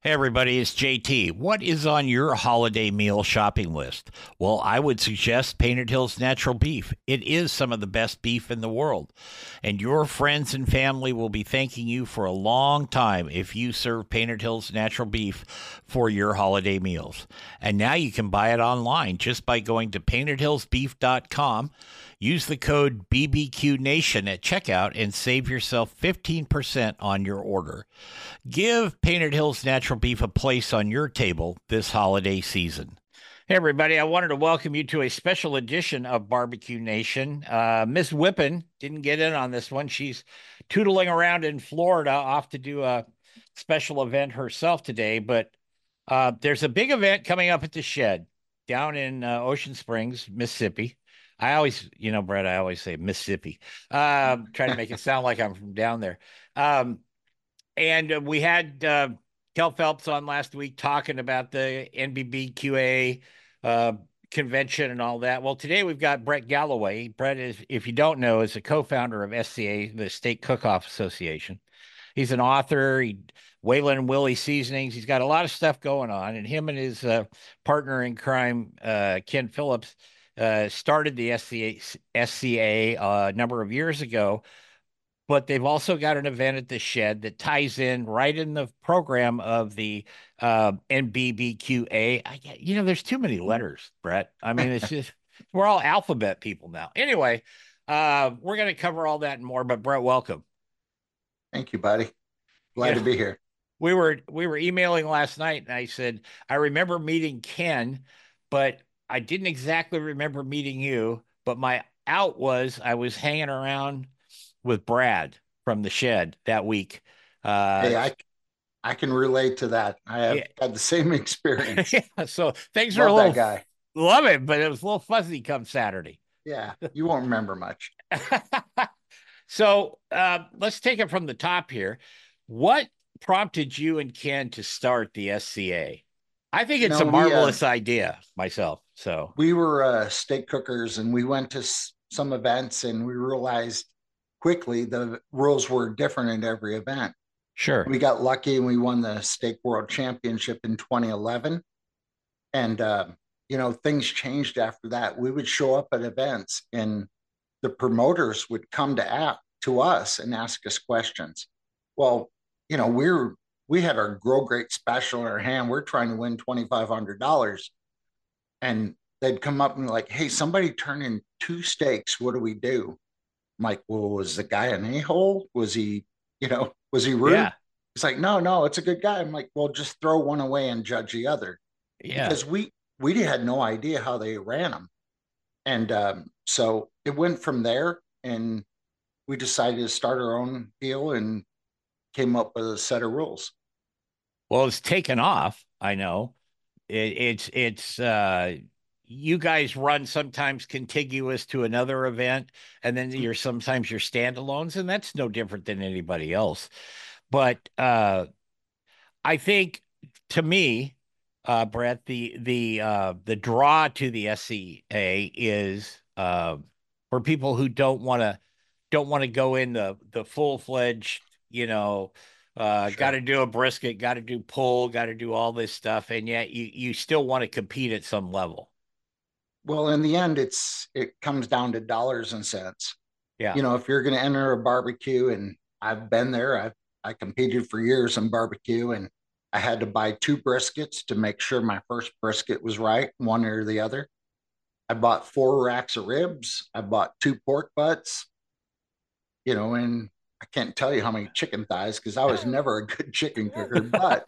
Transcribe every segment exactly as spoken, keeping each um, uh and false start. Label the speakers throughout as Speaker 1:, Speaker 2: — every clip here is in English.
Speaker 1: Hey everybody, it's J T. What is on your holiday meal shopping list? Well, I would suggest Painted Hills Natural Beef. It is some of the best beef in the world, and your friends and family will be thanking you for a long time if you serve Painted Hills Natural Beef for your holiday meals. And now you can buy it online just by going to painted hills beef dot com. Use the code B B Q Nation at checkout and save yourself fifteen percent on your order. Give Painted Hills Natural Beef a place on your table this holiday season. Hey, everybody, I wanted to welcome you to a special edition of Barbecue Nation. Uh, Miss Whippen didn't get in on this one. She's tootling around in Florida off to do a special event herself today. But uh, there's a big event coming up at the Shed down in uh, Ocean Springs, Mississippi. I always, you know, Brett, I always say Mississippi. Uh, try to make it sound like I'm from down there. Um, and uh, we had uh, Kel Phelps on last week talking about the N B B Q A uh, convention and all that. Well, today we've got Brett Galloway. Brett is, if you don't know, is a co-founder of S C A, the State Cook-Off Association. He's an author. He Waylon and Willie Seasonings. He's got a lot of stuff going on, and him and his uh, partner in crime, uh, Ken Phillips, uh, started the S C A, S C A uh, a number of years ago, but they've also got an event at the Shed that ties in right in the program of the uh, N B B Q A. I, you know, there's too many letters, Brett. I mean, it's just, we're all alphabet people now. Anyway, uh, we're going to cover all that and more, but Brett, welcome.
Speaker 2: Thank you, buddy. Glad
Speaker 1: You
Speaker 2: to
Speaker 1: know,
Speaker 2: be here.
Speaker 1: we were we were emailing last night, and I said I remember meeting Ken, but I didn't exactly remember meeting you. But my out was I was hanging around with Brad from the Shed that week. Uh,
Speaker 2: Hey, I I can relate to that. I have
Speaker 1: yeah,
Speaker 2: had the same experience.
Speaker 1: yeah. So things are a
Speaker 2: Love that
Speaker 1: little
Speaker 2: guy.
Speaker 1: love it, but it was a little fuzzy come Saturday.
Speaker 2: Yeah, you won't remember much.
Speaker 1: So uh, let's take it from the top here. What prompted you and Ken to start the S C A? I think
Speaker 2: You
Speaker 1: it's a
Speaker 2: know, we uh
Speaker 1: marvelous idea myself. So
Speaker 2: we were uh steak cookers and we went to s- some events and we realized quickly the rules were different at every event.
Speaker 1: sure.
Speaker 2: We got lucky and we won the steak world championship in twenty eleven. And uh, you know, things changed after that. We would show up at events and the promoters would come to app to us and ask us questions. Well, you know, we're we had our grow great special in our hand. We're trying to win twenty five hundred dollars, and they'd come up and be like, "Hey, somebody turned in two steaks. What do we do?" I'm like, "Well, was the guy an a hole? Was he, you know, was he rude?"
Speaker 1: Yeah.
Speaker 2: He's like, "No, no, it's a good guy." I'm like, "Well, just throw one away and judge the other,"
Speaker 1: Yeah.
Speaker 2: because we we had no idea how they ran them, and um, so it went from there, and we decided to start our own deal and came up with a set of rules.
Speaker 1: Well, it's taken off. I know. It, it's it's uh you guys run sometimes contiguous to another event, and then you're sometimes you're standalones, and that's no different than anybody else. But uh I think to me, uh, Brett, the the uh, the draw to the S C A is uh, for people who don't want to don't want to go in the the full fledged, you know, uh, got
Speaker 2: Sure.
Speaker 1: to do a brisket, got to do pull, got to do all this stuff, and yet you you still want to compete at some level.
Speaker 2: Well, in the end, it's it comes down to dollars and cents.
Speaker 1: Yeah,
Speaker 2: You know, if you're going to enter a barbecue, and I've been there, I I competed for years in barbecue, and I had to buy two briskets to make sure my first brisket was right, one or the other. I bought four racks of ribs. I bought two pork butts. You know, and I can't tell you how many chicken thighs because I was never a good chicken cooker. But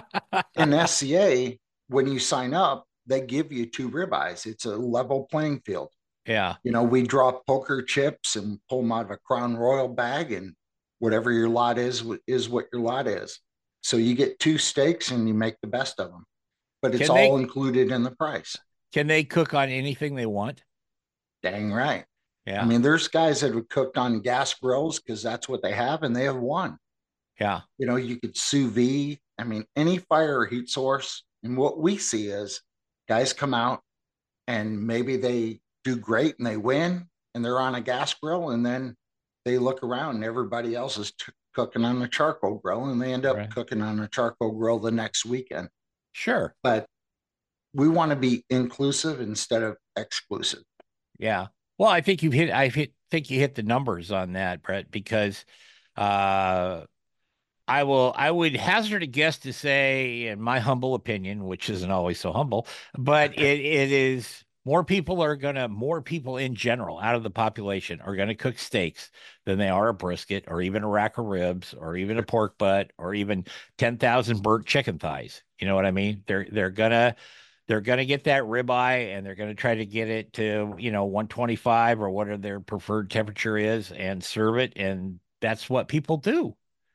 Speaker 2: in S C A, when you sign up, they give you two ribeyes. It's a level playing field.
Speaker 1: yeah.
Speaker 2: You know, we draw poker chips and pull them out of a Crown Royal bag, and whatever your lot is, is what your lot is. So you get two steaks and you make the best of them, but it's
Speaker 1: Can
Speaker 2: all
Speaker 1: they
Speaker 2: included in the price.
Speaker 1: can they cook on anything they want?
Speaker 2: Dang right. I
Speaker 1: Yeah,
Speaker 2: mean, there's guys that have cooked on gas grills because that's what they have, and they have won.
Speaker 1: yeah.
Speaker 2: You know, you could sous vide. I mean, any fire or heat source. And what we see is guys come out and maybe they do great and they win and they're on a gas grill, and then they look around and everybody else is t- cooking on a charcoal grill, and they end up
Speaker 1: Right.
Speaker 2: cooking on a charcoal grill the next weekend.
Speaker 1: Sure.
Speaker 2: But we want to be inclusive instead of exclusive.
Speaker 1: Yeah. Well, I think you've hit, I hit, think you hit the numbers on that, Brett, because uh, I will, I would hazard a guess to say, in my humble opinion, which isn't always so humble, but it, it is more people are going to, more people in general out of the population are going to cook steaks than they are a brisket or even a rack of ribs or even a pork butt or even ten thousand burnt chicken thighs. You know what I mean? They're, they're going to, they're going to get that ribeye and they're going to try to get it to, you know, one twenty-five or whatever their preferred temperature is and serve it. And that's what people do.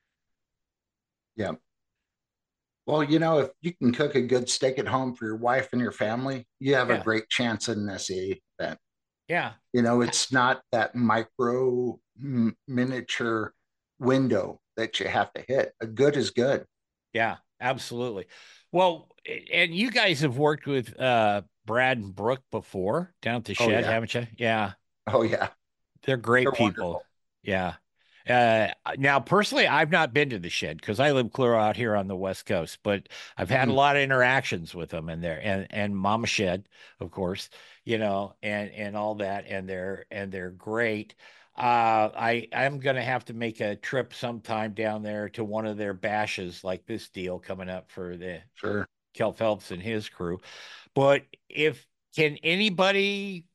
Speaker 2: Yeah. Well, you know, if you can cook a good steak at home for your wife and your family, you have a
Speaker 1: Yeah.
Speaker 2: great chance at an S C A event.
Speaker 1: Yeah.
Speaker 2: You know, it's not that micro m- miniature window that you have to hit. A good is good.
Speaker 1: Yeah, absolutely. Well, and you guys have worked with uh Brad and Brooke before down at the
Speaker 2: Oh,
Speaker 1: shed,
Speaker 2: yeah.
Speaker 1: haven't you? Yeah.
Speaker 2: Oh, yeah.
Speaker 1: They're great
Speaker 2: They're
Speaker 1: people.
Speaker 2: wonderful.
Speaker 1: Yeah. Uh, now, personally, I've not been to the shed because I live clear out here on the West Coast, but I've had a
Speaker 2: Mhm.
Speaker 1: lot of interactions with them and there and and Mama Shed, of course, you know, and and all that, and they're and they're great. Uh, I I'm gonna have to make a trip sometime down there to one of their bashes like this deal coming up for the
Speaker 2: Sure.
Speaker 1: Kel Phelps and his crew. But if can anybody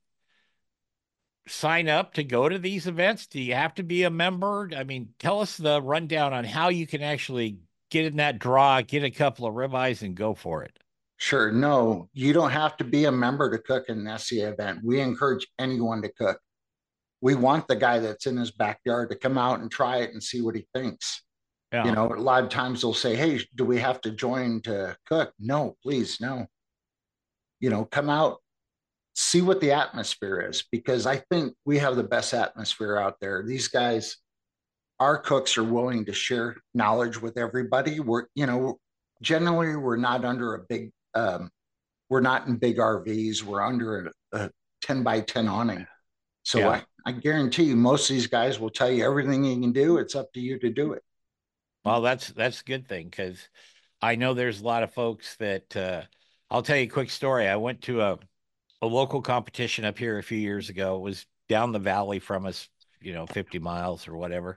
Speaker 1: sign up to go to these events? Do you have to be a member? I mean, tell us the rundown on how you can actually get in that draw, get a couple of ribeyes, and go for it.
Speaker 2: Sure. No, you don't have to be a member to cook in an S C A event. We encourage anyone to cook. We want the guy that's in his backyard to come out and try it and see what he thinks. You
Speaker 1: Yeah.
Speaker 2: know, a lot of times they'll say, "Hey, do we have to join to cook?" No, please, no. You know, come out, see what the atmosphere is, because I think we have the best atmosphere out there. These guys, our cooks are willing to share knowledge with everybody. We're, you know, generally we're not under a big, um, we're not in big R Vs. We're under a, a ten by ten awning. So
Speaker 1: Yeah.
Speaker 2: I, I guarantee you, most of these guys will tell you everything you can do. It's up to you to do it.
Speaker 1: Well, that's that's a good thing because I know there's a lot of folks that uh, I'll tell you a quick story. I went to a, a local competition up here a few years ago. It was down the valley from us, you know, fifty miles or whatever.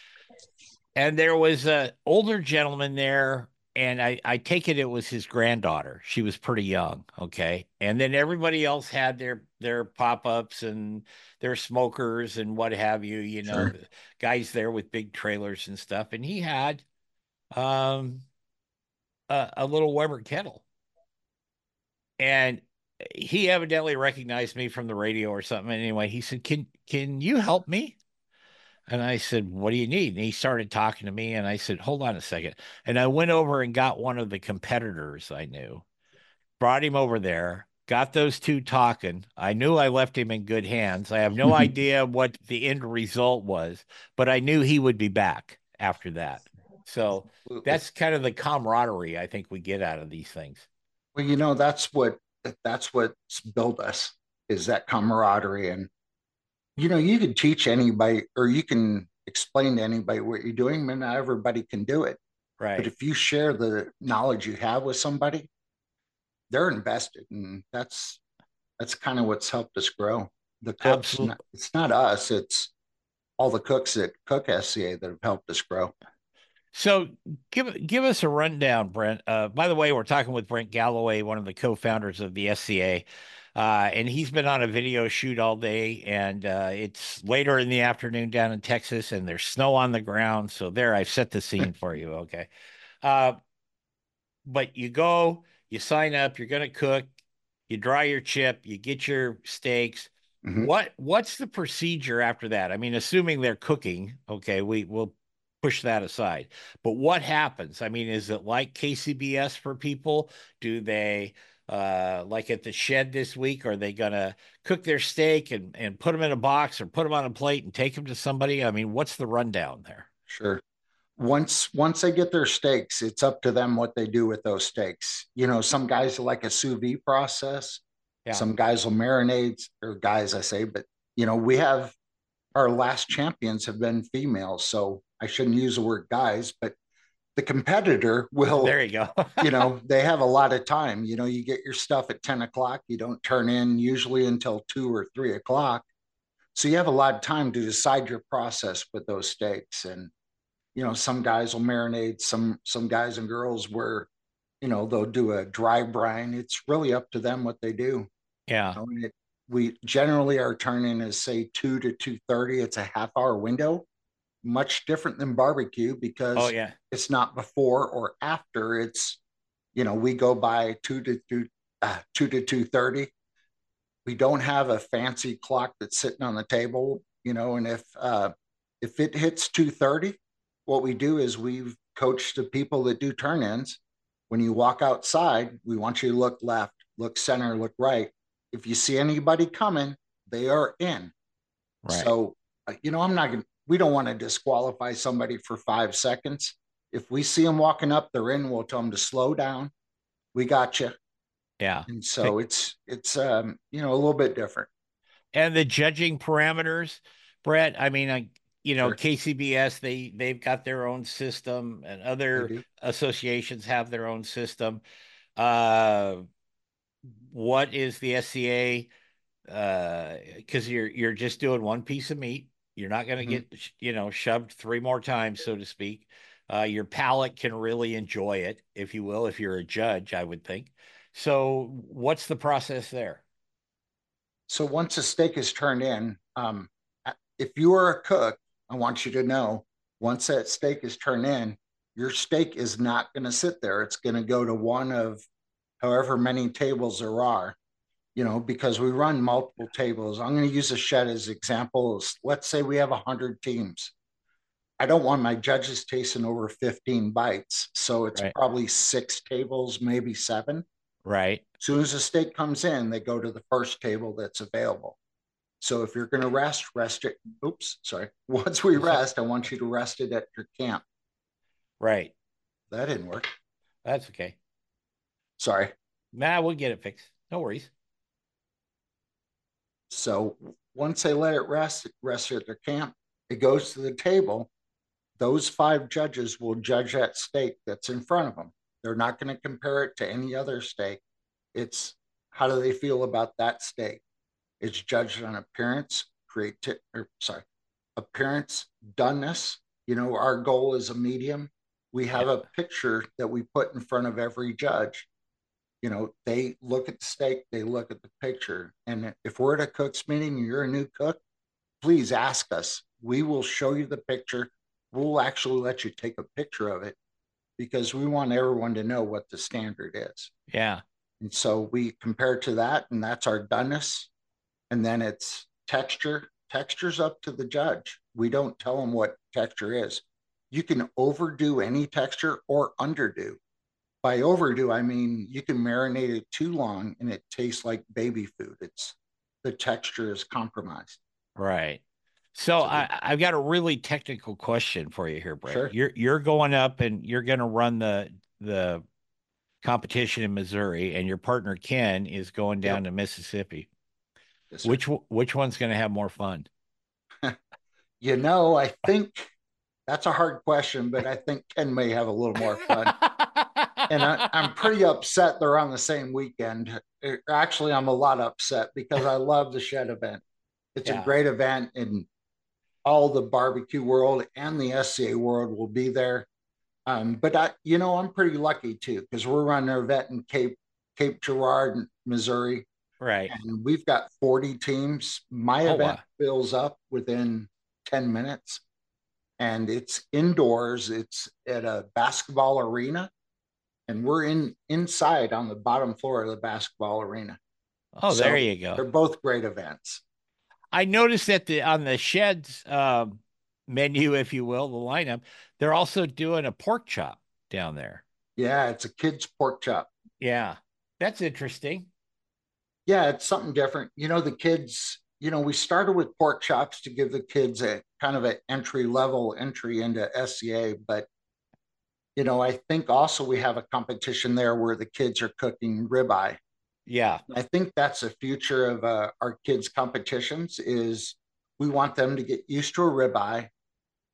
Speaker 1: And there was a older gentleman there, and I, I take it it was his granddaughter. She was pretty young, okay. And then everybody else had their their pop-ups and their smokers and what have you, you know,
Speaker 2: Sure.
Speaker 1: the guys there with big trailers and stuff. And he had um a, a little Weber kettle. And he evidently recognized me from the radio or something. Anyway, he said, Can can you help me? And I said, What do you need? And he started talking to me. And I said, Hold on a second. And I went over and got one of the competitors I knew, brought him over there, got those two talking. I knew I left him in good hands. I have no idea what the end result was, but I knew he would be back after that. So
Speaker 2: Absolutely.
Speaker 1: that's kind of the camaraderie I think we get out of these things.
Speaker 2: Well, you know, that's what that's what's built us is that camaraderie. And you know, you can teach anybody or you can explain to anybody what you're doing, but not everybody can do it. But
Speaker 1: Right.
Speaker 2: if you share the knowledge you have with somebody, they're invested. And that's that's kind of what's helped us grow. The cooks,
Speaker 1: Absolutely.
Speaker 2: not, it's not us, it's all the cooks that cook S C A that have helped us grow.
Speaker 1: So give give us a rundown, Brent. Uh, by the way, we're talking with Brent Galloway, one of the co-founders of the S C A, uh, and he's been on a video shoot all day, and uh, it's later in the afternoon down in Texas, and there's snow on the ground. So there, I've set the scene for you. Okay, uh, but you go, you sign up, you're going to cook, you dry your chip, you get your steaks.
Speaker 2: Mhm.
Speaker 1: What what's the procedure after that? I mean, assuming they're cooking, okay, we will push that aside. But what happens? I mean, is it like K C B S for people? Do they uh like at the shed this week, are they gonna cook their steak and and put them in a box or put them on a plate and take them to somebody? I mean, what's the rundown there?
Speaker 2: Sure. Once once they get their steaks, it's up to them what they do with those steaks. You know, some guys like a sous vide process.
Speaker 1: Yeah.
Speaker 2: Some guys will marinate, or guys I say, but you know, we have our last champions have been females. So I shouldn't use the word guys, but the competitor will,
Speaker 1: There you go.
Speaker 2: you know, they have a lot of time. You know, you get your stuff at ten o'clock, you don't turn in usually until two or three o'clock. So you have a lot of time to decide your process with those steaks. And, you know, some guys will marinate, some some guys and girls where, you know, they'll do a dry brine. It's really up to them what they do.
Speaker 1: Yeah.
Speaker 2: You know, it, we generally our turn in is say two to two thirty. It's a half hour window, much different than barbecue
Speaker 1: Oh
Speaker 2: because
Speaker 1: yeah.
Speaker 2: it's not before or after. It's, you know, we go by two to two, uh, two to two thirty. We don't have a fancy clock that's sitting on the table, you know, and if uh, if it hits two thirty, what we do is we've coached the people that do turn-ins. When you walk outside, we want you to look left, look center, look right. If you see anybody coming, they are in.
Speaker 1: Right.
Speaker 2: So, uh, you know, I'm not going to, we don't want to disqualify somebody for five seconds. If we see them walking up, they're in, we'll tell them to slow down. We got you.
Speaker 1: Yeah.
Speaker 2: And so it's, it's, um, you know, a little bit different.
Speaker 1: And the judging parameters, Brett, I mean, I, you know,
Speaker 2: Sure.
Speaker 1: K C B S, they they've got their own system, and
Speaker 2: They
Speaker 1: other
Speaker 2: do.
Speaker 1: associations have their own system. Uh, what is the S C A? Uh, because you're you're just doing one piece of meat. You're not going to
Speaker 2: Mhm.
Speaker 1: get, you know, shoved three more times, so to speak. Uh, your palate can really enjoy it, if you will, if you're a judge, I would think. So, what's the process there?
Speaker 2: So once a steak is turned in, um, if you are a cook, I want you to know once that steak is turned in, your steak is not going to sit there. It's going to go to one of however many tables there are, you know, because we run multiple tables. I'm going to use a shed as examples. Let's say we have one hundred teams. I don't want my judges tasting over fifteen bites. So it's
Speaker 1: Right.
Speaker 2: probably six tables, maybe seven.
Speaker 1: Right.
Speaker 2: As soon as the steak comes in, they go to the first table that's available. So if you're going to rest, rest it. Oops, sorry. Once we
Speaker 1: So,
Speaker 2: rest, I want you to rest it at your camp.
Speaker 1: right.
Speaker 2: That didn't work.
Speaker 1: That's okay.
Speaker 2: Sorry.
Speaker 1: Nah, we'll get it fixed. No worries.
Speaker 2: So once they let it rest, it rests at their camp. It goes to the table. Those five judges will judge that steak that's in front of them. They're not going to compare it to any other steak. It's how do they feel about that steak? It's judged on appearance, creative, or sorry, appearance, doneness. You know, our goal is a medium. We
Speaker 1: Yeah.
Speaker 2: have a picture that we put in front of every judge. You know, they look at the steak, they look at the picture. And if we're at a cook's meeting and you're a new cook, please ask us. We will show you the picture. We'll actually let you take a picture of it because we want everyone to know what the standard is.
Speaker 1: Yeah.
Speaker 2: And so we compare to that, and that's our doneness. And then it's texture. Texture's up to the judge. We don't tell them what texture is. You can overdo any texture or underdo. By overdo, I mean you can marinate it too long and it tastes like baby food. It's the texture is compromised.
Speaker 1: Right. So
Speaker 2: So we
Speaker 1: I, I've got a really technical question for you here, Brett.
Speaker 2: sure.
Speaker 1: You're you're going up and you're going to run the the competition in Missouri, and your partner Ken is going
Speaker 2: Yep.
Speaker 1: down to Mississippi.
Speaker 2: Yes, sir.
Speaker 1: Which which one's going to have more fun?
Speaker 2: You know, I think that's a hard question, but I think Ken may have a little more fun. And I, I'm pretty upset they're on the same weekend. Actually, I'm a lot upset because I love the shed event. It's a
Speaker 1: Yeah.
Speaker 2: great event, and all the barbecue world and the S C A world will be there. Um, but I, you know, I'm pretty lucky too because we're running an event in Cape Cape Girardeau, Missouri,
Speaker 1: Right.
Speaker 2: and we've got forty teams. My
Speaker 1: Oh
Speaker 2: event
Speaker 1: wow.
Speaker 2: fills up within ten minutes, and it's indoors. It's at a basketball arena, and we're in inside on the bottom floor of the basketball arena.
Speaker 1: Oh, there
Speaker 2: So
Speaker 1: you go.
Speaker 2: they're both great events.
Speaker 1: I noticed that the on the sheds um, menu, if you will, the lineup, they're also doing a pork chop down there.
Speaker 2: Yeah, it's a kid's pork chop.
Speaker 1: Yeah. That's interesting.
Speaker 2: Yeah, it's something different. You know, the kids, you know, we started with pork chops to give the kids a kind of an entry level entry into S C A, but you know, I think also we have a competition there where the kids are cooking ribeye.
Speaker 1: Yeah.
Speaker 2: I think that's the future of uh, our kids' competitions is we want them to get used to a ribeye.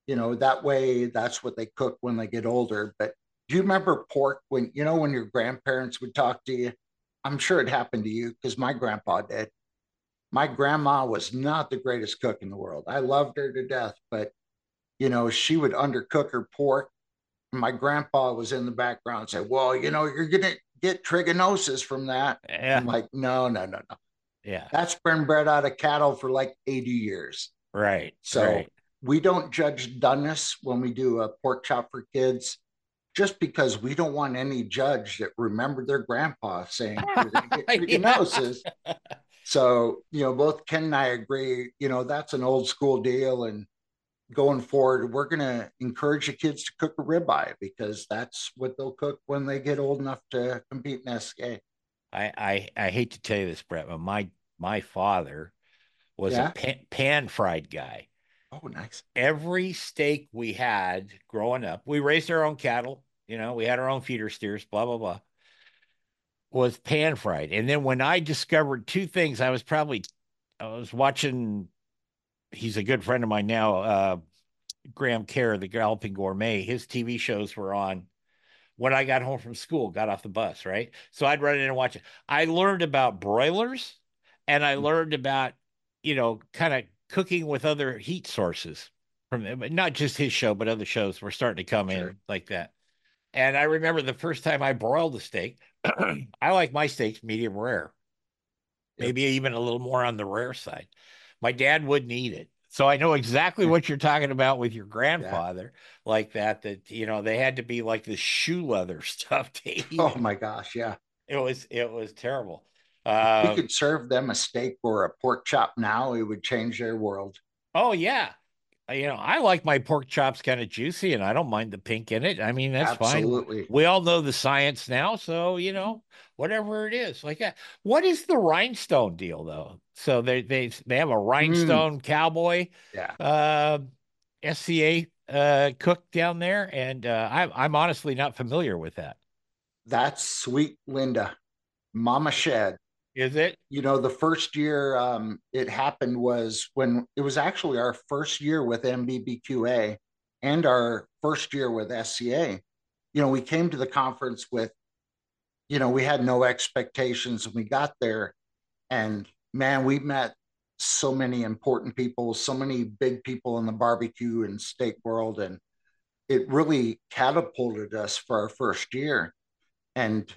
Speaker 2: You know, that way that's what they cook when they get older. But do you remember pork when, you know, when your grandparents would talk to you? I'm sure it happened to you because my grandpa did. My grandma was not the greatest cook in the world. I loved her to death, but you know, she would undercook her pork. And my grandpa was in the background and said, well, you know, you're gonna get trichinosis from that.
Speaker 1: Yeah.
Speaker 2: I'm like, no, no, no, no.
Speaker 1: Yeah.
Speaker 2: That's been bred out of cattle for like eighty years.
Speaker 1: Right.
Speaker 2: So
Speaker 1: Right.
Speaker 2: we don't judge doneness when we do a pork chop for kids, just because we don't want any judge that remembered their grandpa saying you're going to get
Speaker 1: Yeah.
Speaker 2: trichinosis. So, you know, both Ken and I agree, you know, that's an old school deal. And going forward, we're going to encourage the kids to cook a ribeye because that's what they'll cook when they get old enough to compete in S K.
Speaker 1: I, I I hate to tell you this, Brett, but my my father was a
Speaker 2: Yeah.
Speaker 1: pan, pan fried guy.
Speaker 2: Oh, nice.
Speaker 1: Every steak we had growing up, we raised our own cattle. You know, we had our own feeder steers. Blah blah blah. Was pan fried, and then when I discovered two things, I was probably I was watching. He's a good friend of mine now, uh, Graham Kerr, the Galloping Gourmet. His T V shows were on when I got home from school, got off the bus, right? So I'd run in and watch it. I learned about broilers and I learned about, you know, kind of cooking with other heat sources from not just his show, but other shows were starting to come
Speaker 2: Sure.
Speaker 1: in like that. And I remember the first time I broiled a steak, I like my steaks medium rare,
Speaker 2: Yep.
Speaker 1: maybe even a little more on the rare side. My dad wouldn't eat it. So I know exactly what you're talking about with your
Speaker 2: Yeah.
Speaker 1: grandfather, like that, that, you know, they had to be like the shoe leather stuff to eat
Speaker 2: Oh
Speaker 1: it.
Speaker 2: my gosh. Yeah.
Speaker 1: It was, it was terrible.
Speaker 2: If we
Speaker 1: Um,
Speaker 2: could serve them a steak or a pork chop now, it would change their world.
Speaker 1: oh yeah. Uh, You know, I like my pork chops kind of juicy and I don't mind the pink in it. I mean, that's fine.
Speaker 2: Absolutely.
Speaker 1: We all know the science now, so you know, whatever it is, like that. What is the rhinestone deal though? So they they they have a
Speaker 2: Mm,
Speaker 1: rhinestone cowboy
Speaker 2: yeah.
Speaker 1: uh S C A uh cook down there, and uh I'm I'm honestly not familiar with that.
Speaker 2: That's sweet Linda. Mama Shed.
Speaker 1: Is it?
Speaker 2: You know, the first year um, it happened was when it was actually our first year with M B B Q A and our first year with S C A. You know, we came to the conference with, you know, we had no expectations and we got there and man, we met so many important people, so many big people in the barbecue and steak world. And it really catapulted us for our first year. And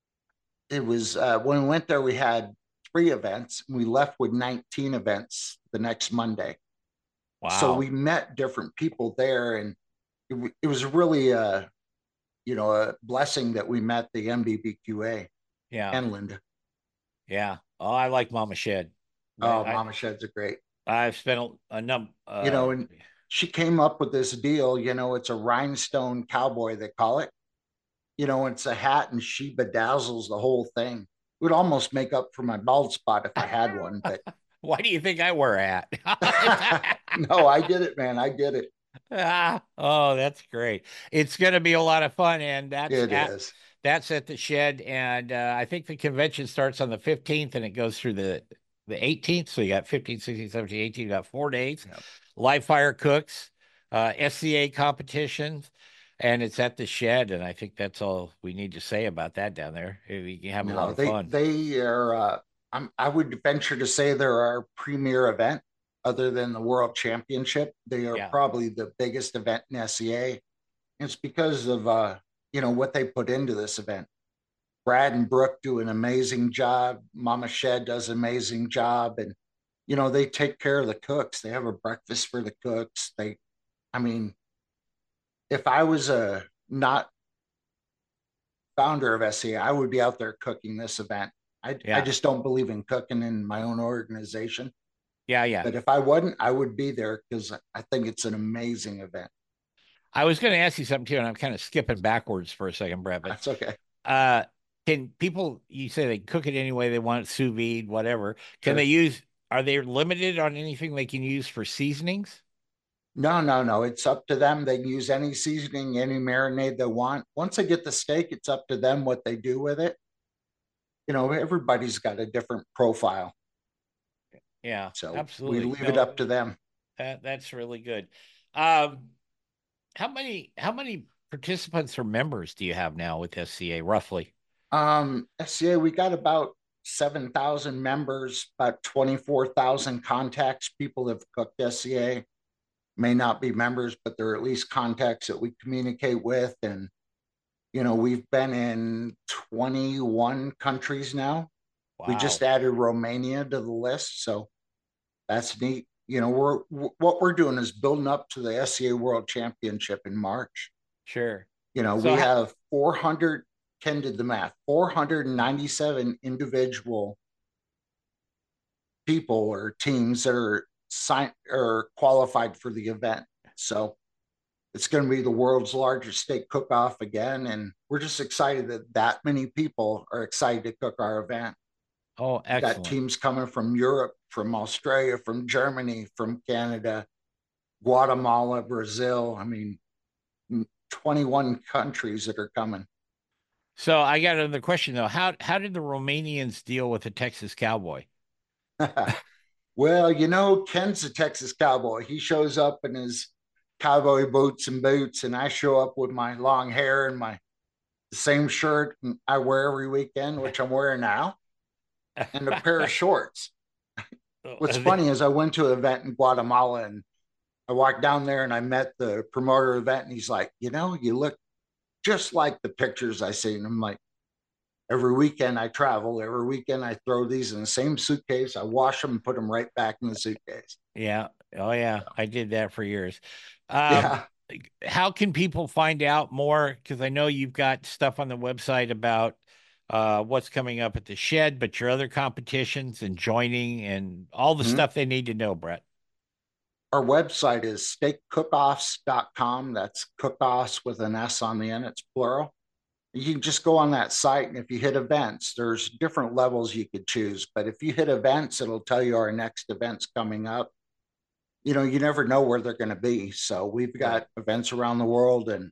Speaker 2: it was uh, when we went there, we had three events. And we left with nineteen events the next Monday. So
Speaker 1: Wow.
Speaker 2: we met different people there, and it, it was really a you know a blessing that we met the M B B Q A
Speaker 1: Yeah.
Speaker 2: and Linda.
Speaker 1: Yeah. Oh, I like Mama Shed. I,
Speaker 2: Oh,
Speaker 1: I
Speaker 2: Mama Shed's a great.
Speaker 1: I've spent a, a num
Speaker 2: You
Speaker 1: uh
Speaker 2: know, and she came up with this deal. You know, it's a rhinestone cowboy they call it. You know, it's a hat, and she bedazzles the whole thing. It would almost make up for my bald spot if I had one, but
Speaker 1: why do you think I wear a hat?
Speaker 2: no, I get it, man. I get it.
Speaker 1: Ah, oh, that's great. It's going to be a lot of fun, and that's
Speaker 2: It
Speaker 1: at
Speaker 2: is.
Speaker 1: that's at the shed, and uh, I think the convention starts on the fifteenth and it goes through the the eighteenth. So you got fifteen, sixteen, seventeen, eighteen, you got four days.
Speaker 2: Yep.
Speaker 1: Live fire cooks, uh, S C A competitions, and it's at the shed, and I think that's all we need to say about that down there. We can have a lot
Speaker 2: No,
Speaker 1: of
Speaker 2: they
Speaker 1: fun.
Speaker 2: they are. Uh, I'm, I would venture to say they're our premier event, other than the World Championship. They are
Speaker 1: Yeah.
Speaker 2: probably the biggest event in S C A. And it's because of uh, you know what they put into this event. Brad and Brooke do an amazing job. Mama Shed does an amazing job, and you know they take care of the cooks. They have a breakfast for the cooks. They, I mean, if I was a not founder of S C A, I would be out there cooking this event. I, I
Speaker 1: Yeah.
Speaker 2: just don't believe in cooking in my own organization.
Speaker 1: Yeah. Yeah.
Speaker 2: But if I wasn't, I would be there because I think it's an amazing event.
Speaker 1: I was going to ask you something too, and I'm kind of skipping backwards for a second, Brett, but
Speaker 2: That's okay.
Speaker 1: Uh, can people, you say they cook it any way they want, sous vide, whatever. Can they
Speaker 2: Sure.
Speaker 1: use, are they limited on anything they can use for seasonings?
Speaker 2: No, no, no. It's up to them. They can use any seasoning, any marinade they want. Once they get the steak, it's up to them what they do with it. You know, everybody's got a different profile.
Speaker 1: Yeah,
Speaker 2: So we
Speaker 1: absolutely.
Speaker 2: leave it
Speaker 1: No,
Speaker 2: up to them.
Speaker 1: that that's really good. Um, how many how many participants or members do you have now with S C A roughly?
Speaker 2: Um, S C A, we got about seven thousand members, about twenty-four thousand contacts. People have cooked S C A, may not be members, but they're at least contacts that we communicate with. And, you know, we've been in twenty-one countries now. We just
Speaker 1: Wow.
Speaker 2: added Romania to the list. So that's neat. You know, we're what we're doing is building up to the S C A World Championship in March.
Speaker 1: Sure.
Speaker 2: You know,
Speaker 1: So
Speaker 2: we
Speaker 1: how,
Speaker 2: have four hundred, Ken did the math, four hundred ninety-seven individual people or teams that are signed or qualified for the event. So it's going to be the world's largest steak cook-off again, and we're just excited that that many people are excited to cook our event.
Speaker 1: oh,
Speaker 2: We got
Speaker 1: excellent.
Speaker 2: teams coming from Europe, from Australia, from Germany, from Canada, Guatemala, Brazil. I mean, twenty-one countries that are coming.
Speaker 1: So I got another question though. How how did the Romanians deal with the Texas Cowboy?
Speaker 2: Well, you know, Ken's a Texas cowboy. He shows up in his cowboy boots and boots, and I show up with my long hair and my same shirt I wear every weekend, which I'm wearing now, and a pair of shorts. What's funny is I went to an event in Guatemala and I walked down there and I met the promoter of the event, and he's like, you know, you look just like the pictures I see. And I'm like, every weekend I travel, every weekend I throw these in the same suitcase. I wash them and put them right back in the suitcase.
Speaker 1: Yeah. Oh yeah.
Speaker 2: So,
Speaker 1: I did that for years. Um,
Speaker 2: yeah.
Speaker 1: how can people find out more? Because I know you've got stuff on the website about uh, what's coming up at the shed, but your other competitions and joining and all the
Speaker 2: Mhm.
Speaker 1: stuff they need to know, Brett.
Speaker 2: Our website is steak cookoffs dot com. That's cookoffs with an S on the end. It's plural. You can just go on that site, and if you hit events, there's different levels you could choose. But if you hit events, it'll tell you our next events coming up. You know, you never know where they're going to be. So we've
Speaker 1: Right.
Speaker 2: got events around the world, and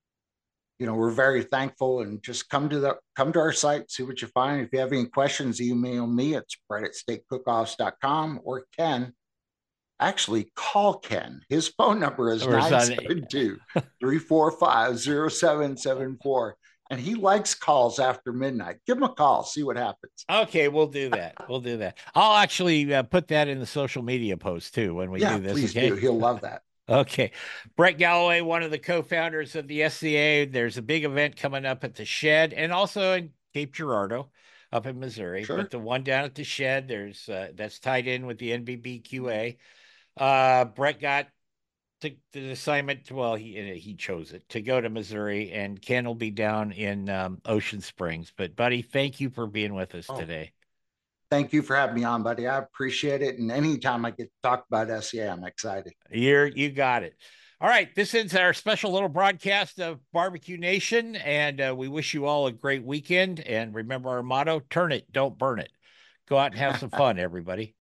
Speaker 2: you know, we're very thankful. And just come to the come to our site, see what you find. If you have any questions, email me. It's brett at steak cookoffs dot com, or Ken. Actually, call Ken. His phone number is
Speaker 1: Or is
Speaker 2: nine
Speaker 1: that
Speaker 2: seven two, three four five, zero seven seven four. And he likes calls after midnight. Give him a call, see what happens.
Speaker 1: okay? We'll do that. We'll do that. I'll actually uh, put that in the social media post too when we
Speaker 2: Yeah,
Speaker 1: do this.
Speaker 2: please do.
Speaker 1: Okay.
Speaker 2: He'll love that.
Speaker 1: Okay. Brett Galloway, one of the co-founders of the S C A. There's a big event coming up at the Shed and also in Cape Girardeau up in Missouri. But
Speaker 2: Sure.
Speaker 1: the one down at the Shed, there's uh, that's tied in with the N B B Q A. Uh, Brett got to, the assignment. Well, he uh, he chose it to go to Missouri, and Ken will be down in um, Ocean Springs. But buddy, thank you for being with us
Speaker 2: Oh,
Speaker 1: today.
Speaker 2: thank you for having me on, buddy. I appreciate it. And anytime I get to talk about S C A, I'm excited.
Speaker 1: You're you got it. All right, this is our special little broadcast of Barbecue Nation, and uh, we wish you all a great weekend. And remember our motto: turn it, don't burn it. Go out and have some fun, everybody.